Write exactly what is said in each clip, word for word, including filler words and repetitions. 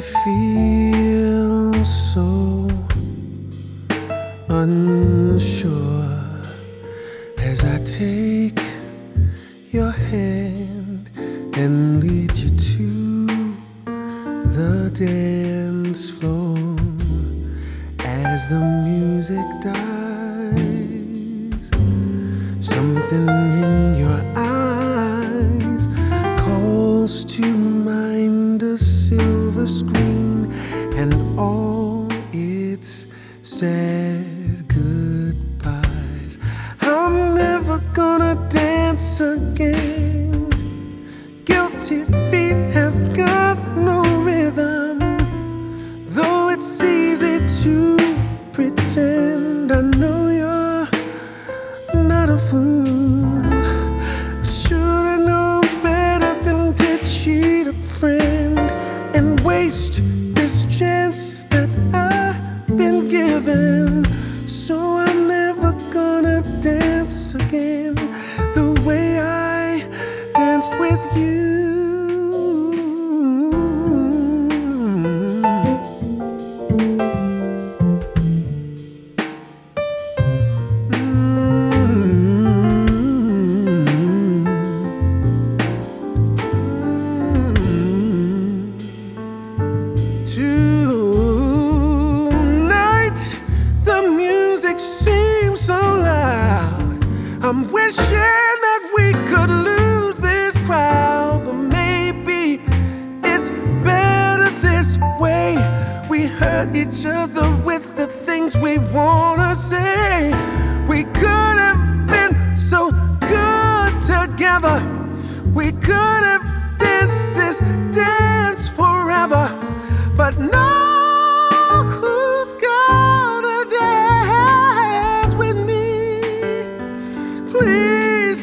I feel so unsure as I take your hand and lead you to the dance floor. As the music dies, something in your eyes calls to mind a silver screen and all its sad goodbyes. I'm never gonna dance again. Guilty feet have got no rhythm, though it's easy to pretend. I know you're not a fool. I should've known better than to cheat a friend and waste this chance that I've been given. So I'm never gonna dance again the way I danced with you. Seems so loud. I'm wishing that we could lose this crowd, but maybe it's better this way. We hurt each other with the things we wanna say. We could have been so good together. We could have danced this dance forever, but now please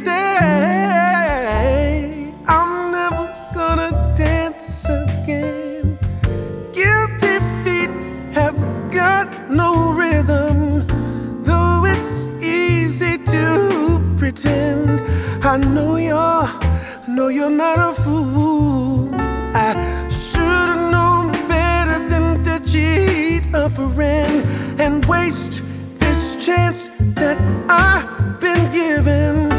stay. I'm never gonna dance again. Guilty feet have got no rhythm, though it's easy to pretend. I know you're, I know you're not a fool. I should've known better than to cheat a friend and waste this chance that I've been given.